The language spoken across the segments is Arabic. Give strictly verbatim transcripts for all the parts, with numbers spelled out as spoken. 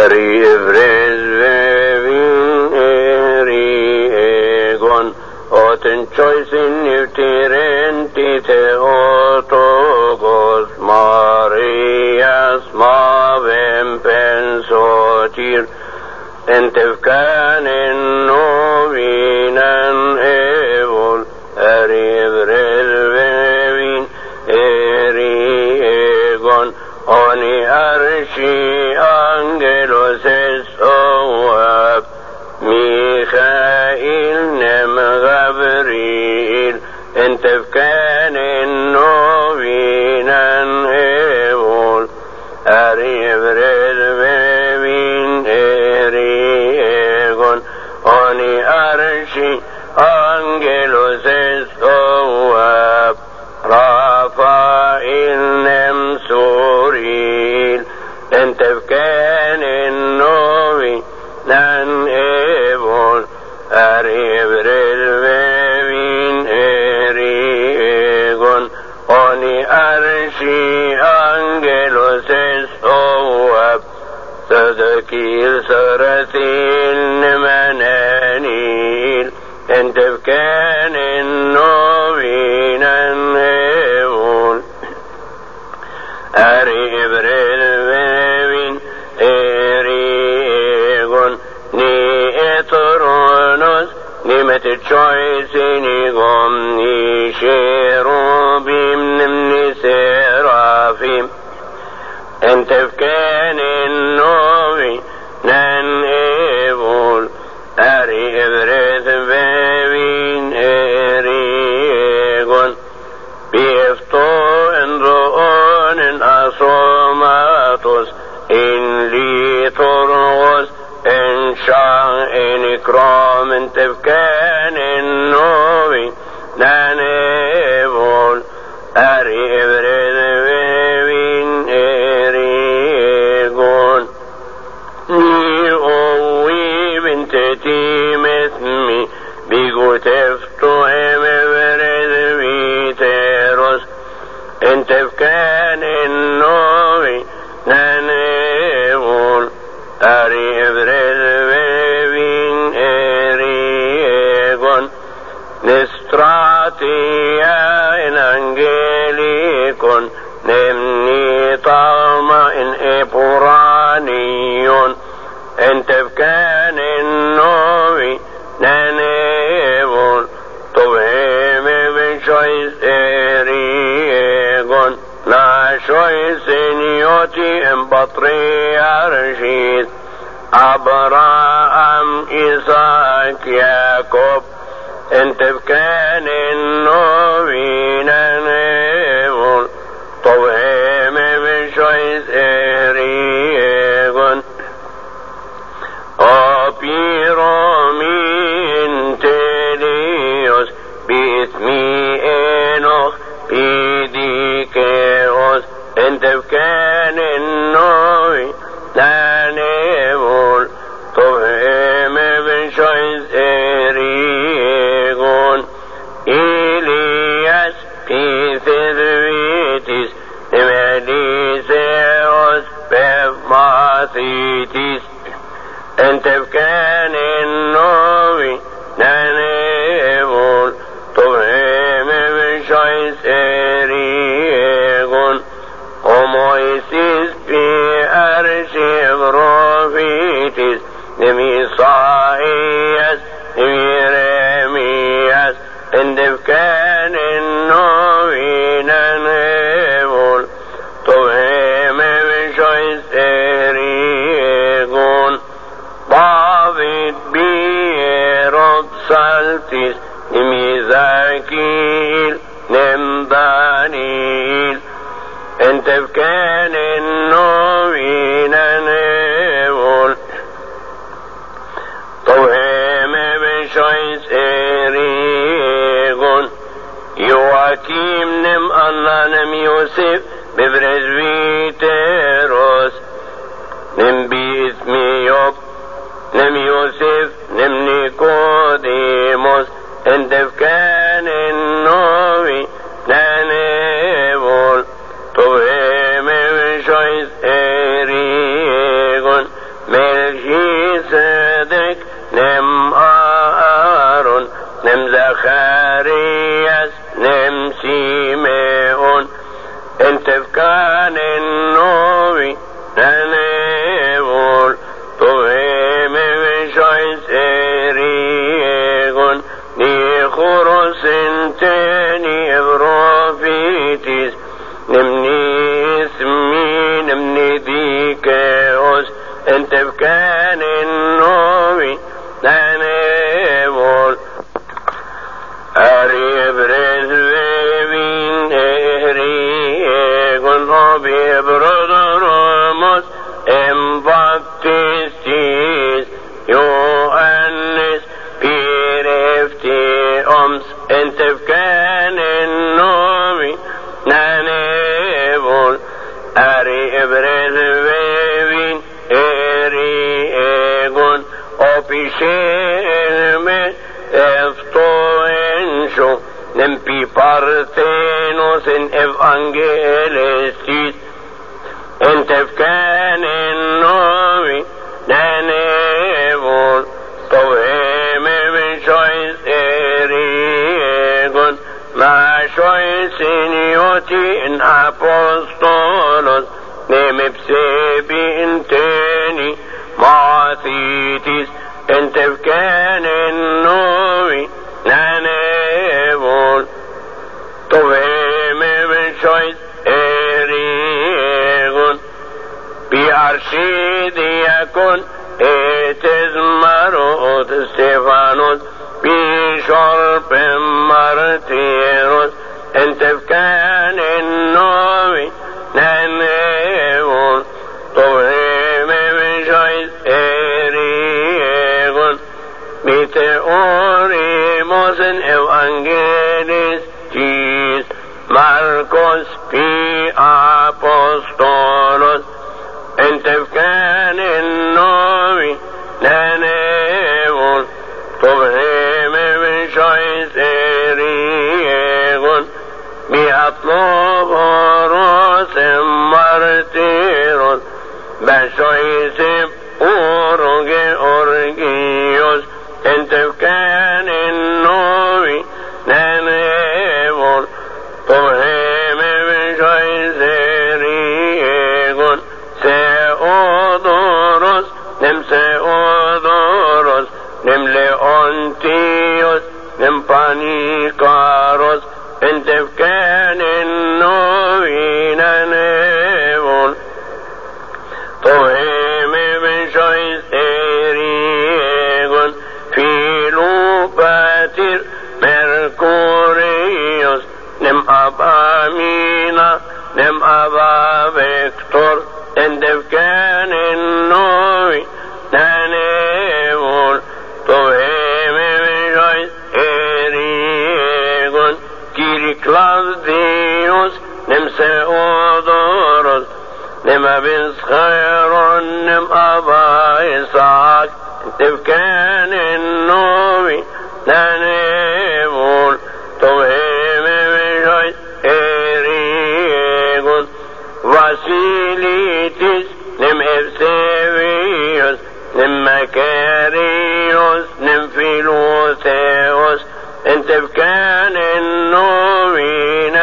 Rivres vevin eriegon, oten choisin utirenti te otogos Marias mavem pensotir, entevkanen novinan evol, rivres vevin eriegon, oni arshi angelos es oab, Michael nem Gabriel, entevkanen novinan evol, arivres vevin eriegon, oni arshi angelos es oab, Rafael nem Suril, entevkanen novinan evol, arivres vevin eriegon, oni arshi angelos es oab, Sadakil sarathil nemananil, entevkanen novinan evol, arivres vevin eriegon, ni etronos, ni metchoisinigom, ni cherubim, ni serafim, entevkanen novinan evol, arivres vevin eriegon, bifto en ro'onen asomatos, in litorgos, en shang, en ikram, entevkanen novinan evol, arivres vevin eriegon, ni owi bintetim esmi, bigutefto emevres viteros, entevkanen novinan evol, arivres vevin eriegon, nestratia en angelikon, nemni talma en epuranion, entevkanen novinan evol, tovheme beshois eriegon, na shois enioti en patriarchis, Abraham, Isaac, Jacob, entevkanen novinan evol, tovheme beshois eriegon, Apiromi intelios, bismi enoch, bidikeos, entevkanen novinan evol, tovheme beshois eriegon, Elias, Pithervitis, Nemeliseos, Bevmathitis, entevkanen novinan evol, tovheme beshois eriegon, Homoisis pi arshiv rofitis, Nemisaias, Jeremias, entevkanen novinan evol, tovheme beshois eriegon, David bierot saltis, Nemizakil, Nemdanil, entevkanen novinan evol, tovheme beshois eriegon, Joakim nem Anna nem Yosef, bevresviteros, nem Bismiyop, nem Yosef, nem Nicodemus, entevkanen novinan evol, tovheme beshois eriegon, me Deus, en tefkanen novi, nanevol. Ari bredvevin eri egon obi broderomos, en baptistis Johannes pirefti oms, en tefkanen novi, nanevol. Ari bredvevin eri egon obi shelme eftoensho, nempi parthenos en evangelistis, en tefkanen novi, nanevol. Toveme vishois eri egon, ma shois inioti in apostolos, nemepsebi inteni, mathitis, en tefkanen novi, nanevol. Toveme vishois eri egon, bi archidiakon etes marot Stefanos, bi shorpem martiros, en tefkanen novi, nanevol. Toveme vishois eri egon, bi teorimos en evangelistis, Marcos pi apostolos, en tefkanen novi, nanevol. Toveme vishois eri egon, bi atlogoros en martiros, bashoisem uroge orgios, en tefkanen novi, nanevol. Toveme vishois eri egon, Seodoros, nem Seodoros, nem Leontios, nem Panikaros, en tefkanen novi, nanevol. Toveme vishois eri egon, Filupatir, Mercurios, nem Abamina, nem Aba Vector, en tefkanen novi, nanevol. Toveme vishois eri egon, Kiriklavdios, nem Seodoros, nem Abischaron, nem Aba Isaac, en tefkanen novi, nanevol. Toveme vishois eri egon, Vasilitis, nem Evsevios, nem Macarios, nem Philotheos, en tefkanen novi,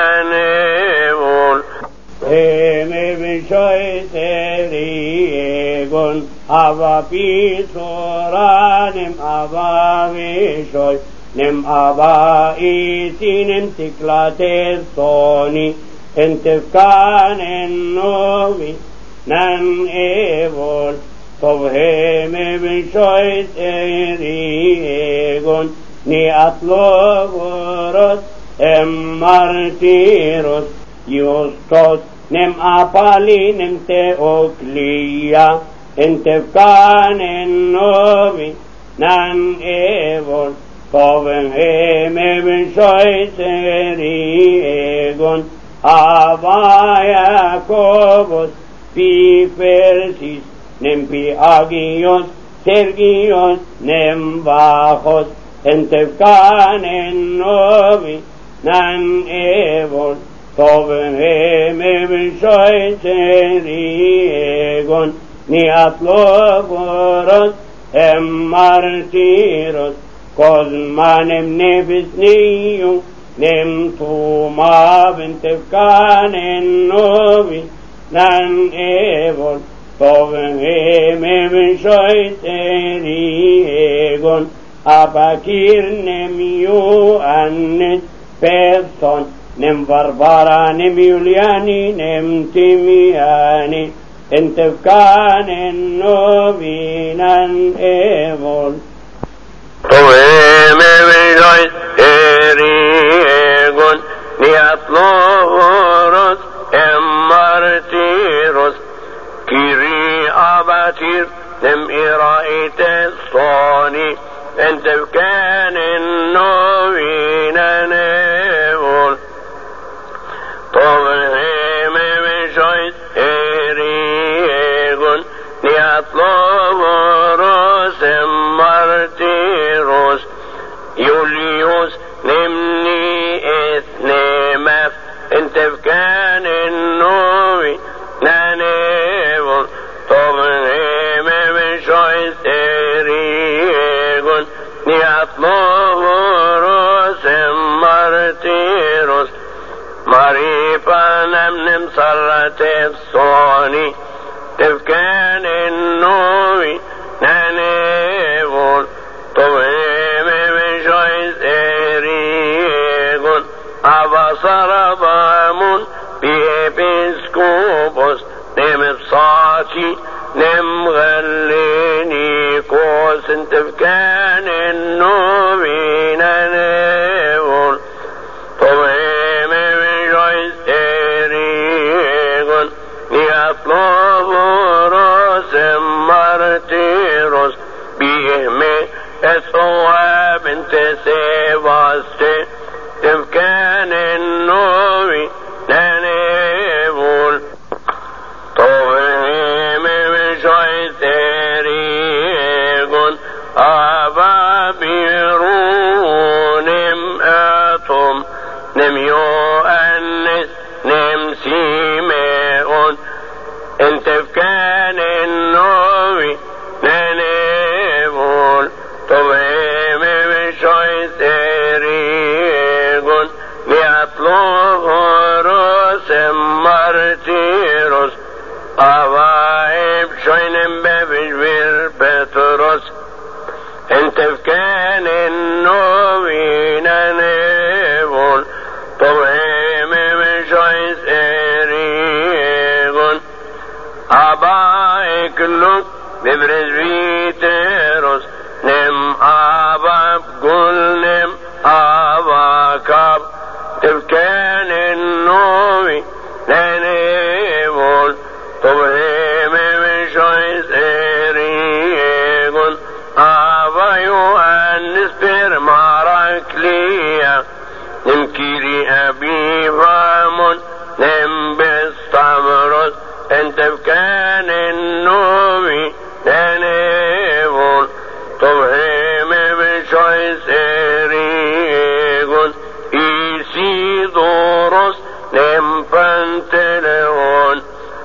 nanevol. Eme vishois eri egon, Ava pisora, nem Ava vishoi, nem Ava isi, nem Tiklates soni, en tefkanen novi, nanevol. Toveme vishois eri egon, ni atlogoros em martiros, Justos, nem Apali, nem Theoclia, en tefkanen novi, nanevol. Toveme vishois eri egon, Ava Jacobos, pi Persis, nem pi Agios, Sergios, nem Bajos, en tefkanen novi, nanevol. Toveme vishois eri egon, ni atlogoros em martiros, Cosma nem Nefis niu, nem Tuma ben tefkanen novi, nanevol. Toveme vishois eri egon, Apakir nem Ioannes Person, nem Barbara, nem Juliani, nem Timiani, انت كان النوبينا ايبول طويم بجوز اريقون نيطلورس امارتيروس كيري اباتير نم إرائت الصوني انت كان النوبينا نيبول طويم بجوز اريقون نيطلورس امارتيروس يوليوس نمني اثنمف انت كان النوبي نانيبون طبعهم بشويس اريقون نيطلوروس مارتيروس مريفا نمنم صرت الصوني تفكان النوبي نانيبون طبعهم بشويس اريقون أبصر بامون بيبسكوبوس نم بصاتي نم غليني كوس انت فكان النوبين نيبون طبعهم بجويس اريقون نيطلبوا روس مارتيروس بيهمي اسوا بنت سيباستي تفكان النوبي نانيبول طوهم بشويس اريقون ابا بيرونم اتم نميو انس نمسيمون انت فكان النوبي نانيبول طوهم بشويس اريقون نيطلوروس مارتيروس أوايب شوينم ببجبير بطرس انت فكان النوبي نانيبول طبعهم بشويس اريقون أبايك لك ببرزبيتروس نم أبا بقول نم أبا كاب تفكان النوبي نانيبول طبعهم بشويس اريقون أبا يوهنس برماراكليا نمكيري أبي فامون نم بستامروس انت فكان النوبي نانيبول طبعهم بشويس اريقون إيسيدوروس نمفانتلون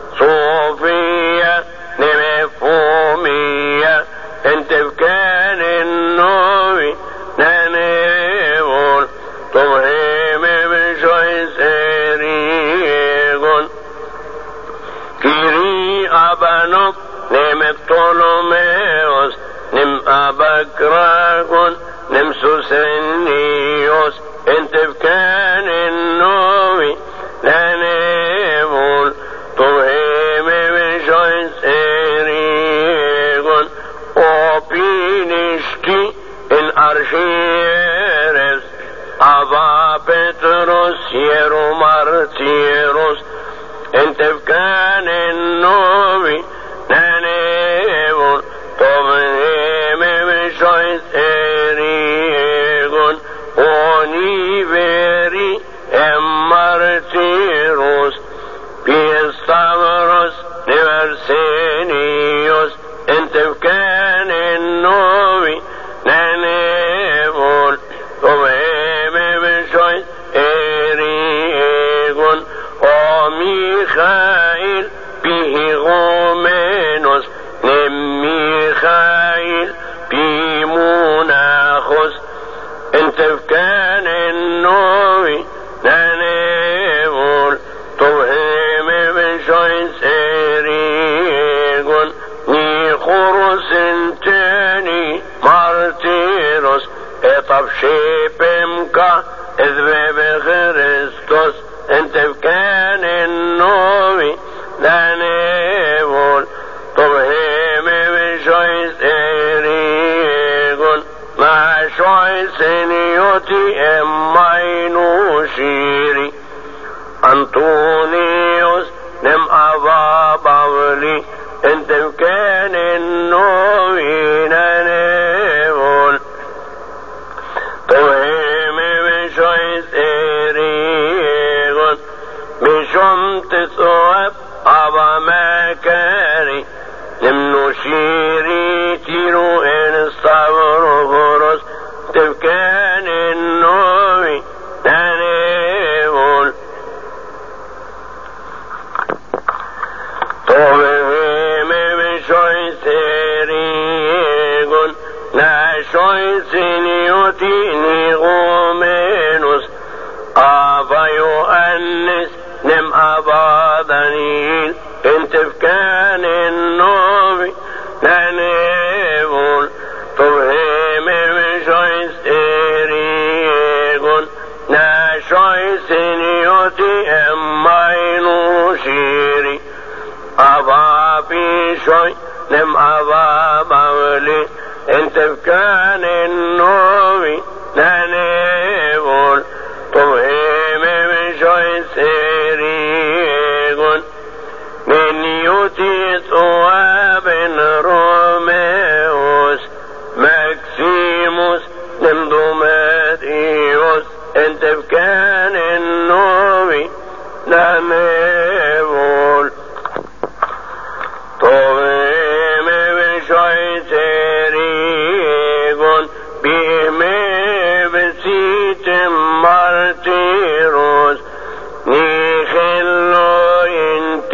صوفيا نمفوميا انت فكان النوبي نانيبول طبعهم بشويس اريقون كيري ابانوك نمبطولوميوس نم اباكراغون نم سوسرينيوس انت فكان النوبي نانيبول طبعهم بشويس اريقون وبينشكي الارشيرس ابا بطرس يرو مارتيروس انت فكان النوبي نانيبول طبعهم بشويس اريقون ونيفيري امارتيروس بيستامروس نمرسينيوس انت فكان النوبي نانيبول طبعهم بشويس اريقون وميخائيل به غومينوس نم ميخائيل بيموناخوس انت فكان النوبي نانيبول طبعهم بشويس اريقون نيخورس انتاني مارتيروس اطب شيبمكا اذبب خريستوس انت فكان النوبي نانيبول شويس إريغون مع شويس نيوتي أمينو شيري أنطونيوس نم أبا باولي انت كان النوين نيبول توهم بشويس إريغون بشم تسواب أبا مكاري نمنو شيري تيرو إن الصبر فرس تبكان النوي نانيبول طوبهم بشويس إريغون لا شويس نيوتي نيغومينوس أبا يؤنس نم أبا دانيل انت بكان النوبي نانيبول طوبهم بشويس إريغون لا شويس نيوتي أمينو شيري أبا بيشوي نم أبا باولي انت بكان النوبي نانيبول طوهم بشويس إريغون من يوتي ثواب روميوس ماكسيموس نم دوماتيوس انت بكان النوبي نانيبول طوهم بشويس إريغون بيمي بسيت مارتيروس نيخلو انت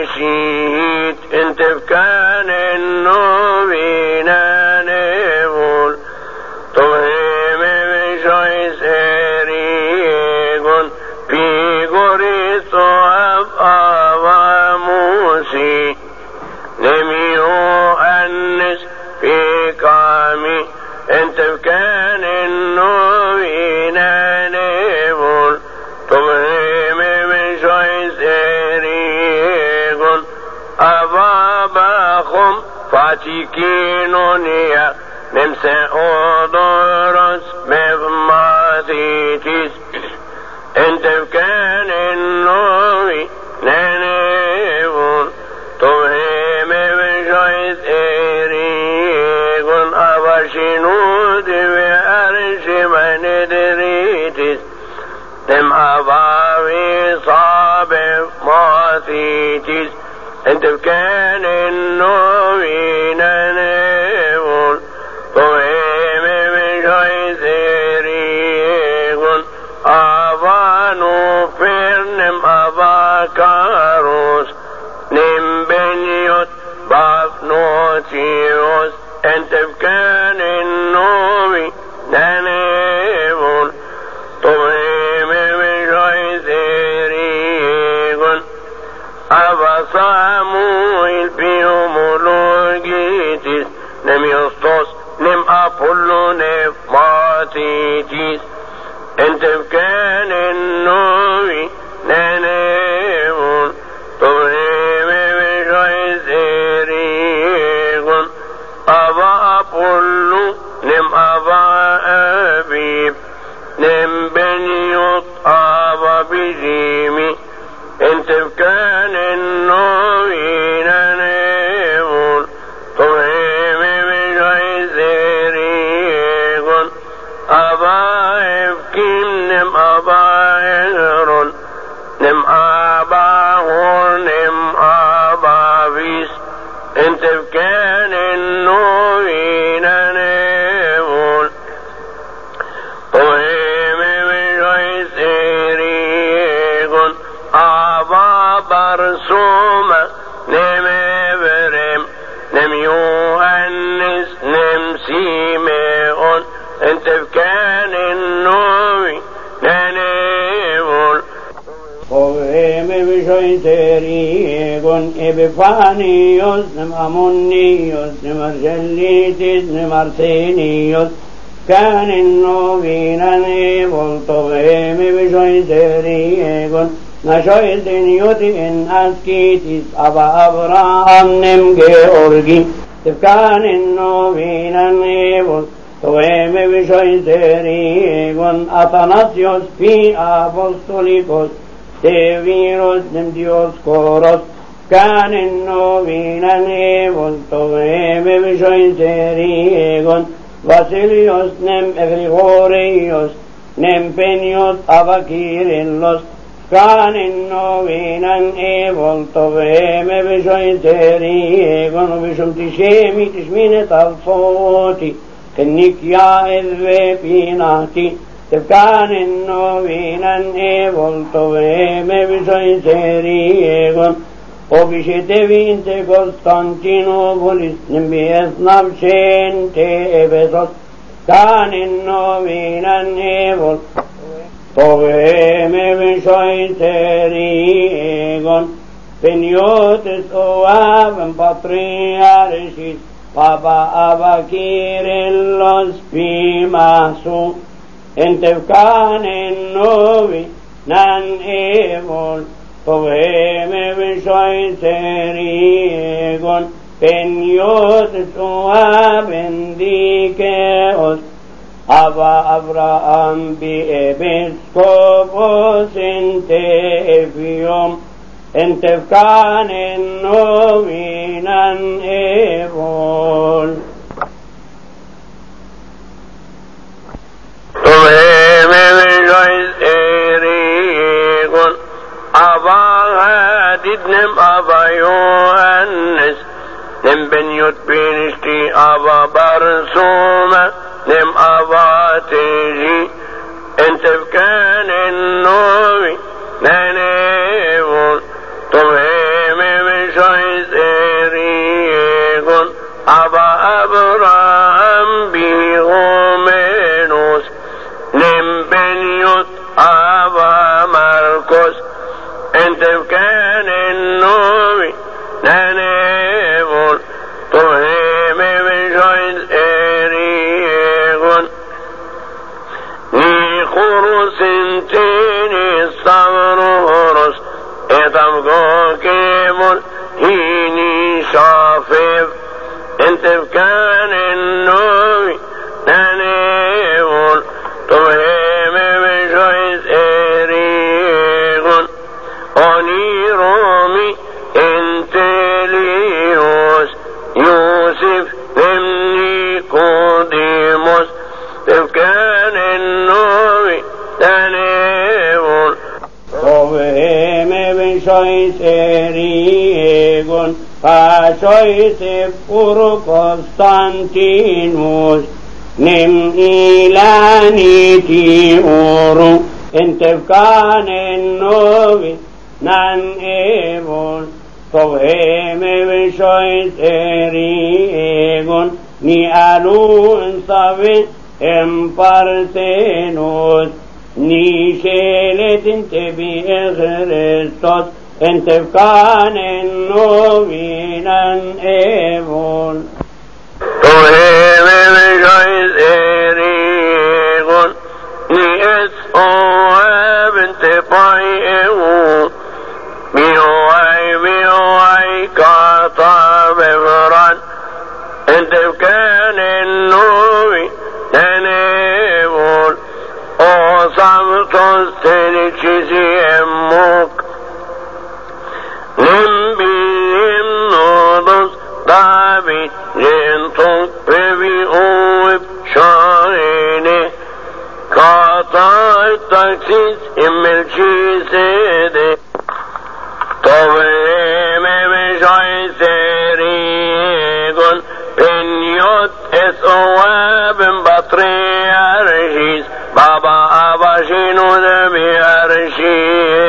شيت انت بكان النوبي نانيبول طوهم بشويس إريغون بيغوريس وأبا موسي نميو أنس في قامي انت بكان النوبي نانيبول طوهم بشويس إريغون أبا باخم فاتيكينونيا نمسا أودورس مفماثيتيس انت بكان النوبي نانيبول طوهم بشويس إريغون أبا شنود بأرش من دريتس نم أبا وصاب ماثيتس انت بكان النوبي نانيبول طوهم بشويس إريغون أبا نوفر نم أبا كاروس نم بنيوت بافنوتيوس انت بكان النوبي نانيبول طوهم بشويس إريغون أبا صامويل بيومولوجيتس نم يسطس نم أبولو نم ماتيتس انت بكان النوبي نانيبول طوهم بشويس إريغون أبا أبولو نم أبا أبيب نم بنيوت أبا بجيمي انت بكان النوبي نانيبول طوهم بشويس إريغون أبا إفكيم نم أبا إغرون نم أبا هون نم أبا فيس انت بكان النوبي نانيبول طوهم بشويس إريغون أبا برسومة نم إبرم نم يوهنس نم سيميون انت بكان النوبي نانيبول طوهم بشويس إريغون إبفانيوس نم أمونيوس نم أرجليتس نم أرسينيوس كان النوبي نانيبول طوهم بشويس إريغون نشويس نيوتي إن أسكيتس أبا أبراهام نم جيورجي Tefkan inno vinan evos, toeme visoiterigon, atanasios pi apostolicos, de viros nem dioscoros, can inno vinan evos, toeme visoiterigon, Βασίλειος νεμ Γρηγόριος, νεμ Πένιος Αβακύριλος, κάνεν νοβίναν εβολτοβέ με βεζοϊτερή, εγων βεζομ της έμι της μήνετ αλφώτη, και νικιά εδβε πίνατη, τε κάνεν νοβίναν εβολτοβέ με βεζοϊτερή, εγων Obishetevinte Constantinopolis, Nimbies Navcente Ebesos, Canin Novinan Evol, Toveme Vishoiterigon, Peniotes Oaven Patriarchis, Papa Avakirillos Pimasu, Entevcanin Novinan Evol, Toveme visoiterigon, peniotes oaben dikeos, ava Abraham bi episkopos ente efiom, entefkanen novinan evol. Toveme visoiterigon, Aba Hadid nem Aba Yohannes, nem Benyut Binishti Aba Barsuma, nem Aba Teji, entefkan ennovi, nanevon, toveme vishois eriegon, Aba Abraham bihomenos, nem Benyut Aba Marcos, Entefkan ennovi nanevon, toveme vishois eriegon, ni churus intini stavroros, etam gokemon hini shafev, entefkan ennovi nanevon, toveme vishois eriegon, Oniromi entelios, Yusuf nem Nicodemus, tefkan ennovi nanevon. Toveme vishois eriegon, pasois epuro Constantinus, nem ilaniti uru, entefkan ennovi nan evon, toveme vishois eriegon, ni alun savin em parthenos, ni sheletin tebi Christos, entefkan ennovinan evon. Toveme vishois eriegon, ni es oaben te pai'eun, Mioai, mioai, kata bevran, entefkan ennovi nanevon, o samtos tenikisi emmuk, nimbim nodos David, gentok bevi uip şarene, kata taksis immelçisede, Toveme vishois eriegon, Penyot es oaben patriarchis, Baba Abashinu de biarchis,